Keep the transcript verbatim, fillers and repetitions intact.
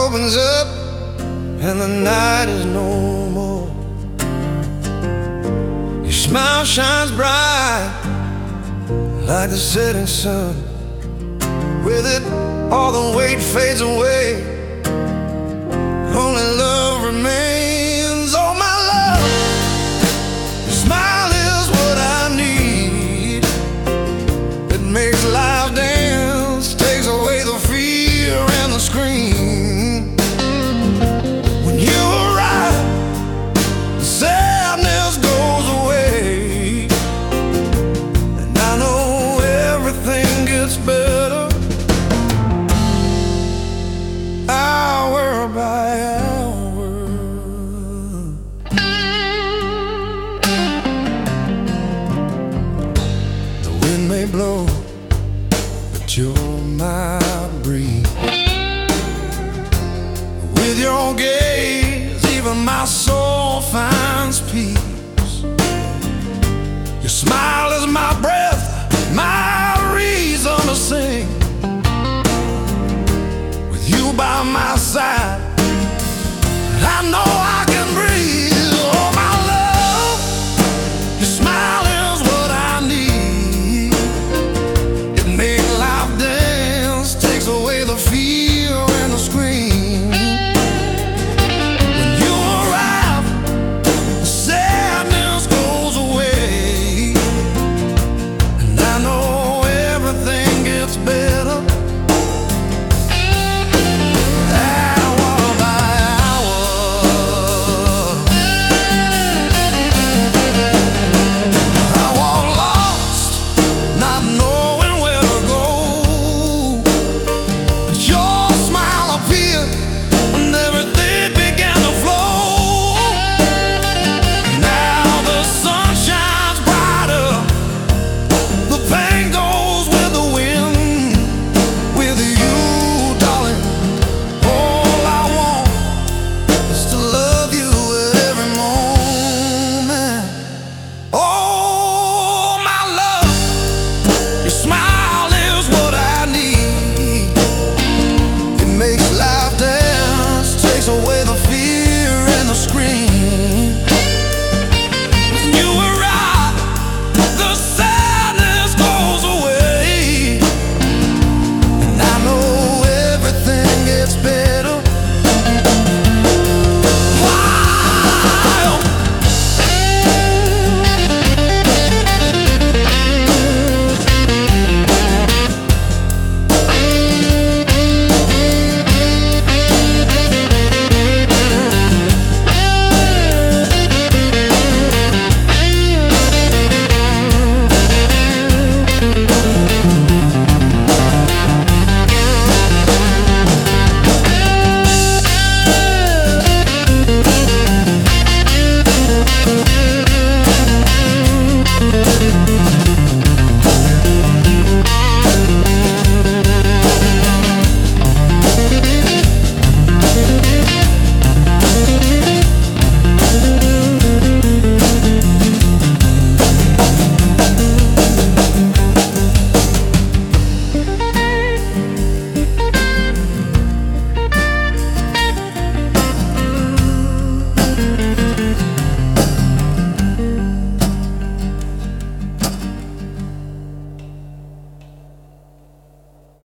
opens up and the night is no more. Your smile shines bright like the setting sun. With it, all the weight fades away. Only love remains. Oh my love, your smile is what I need. It makes life dance, takes away the fear and the scream. When you arrive, the sadness goes away, and I know everything gets better hour by hour. The wind may blow, but you're my breeze. With your gaze, even my soul finds peace. Your smile is my breath, my reason to sing. With you by my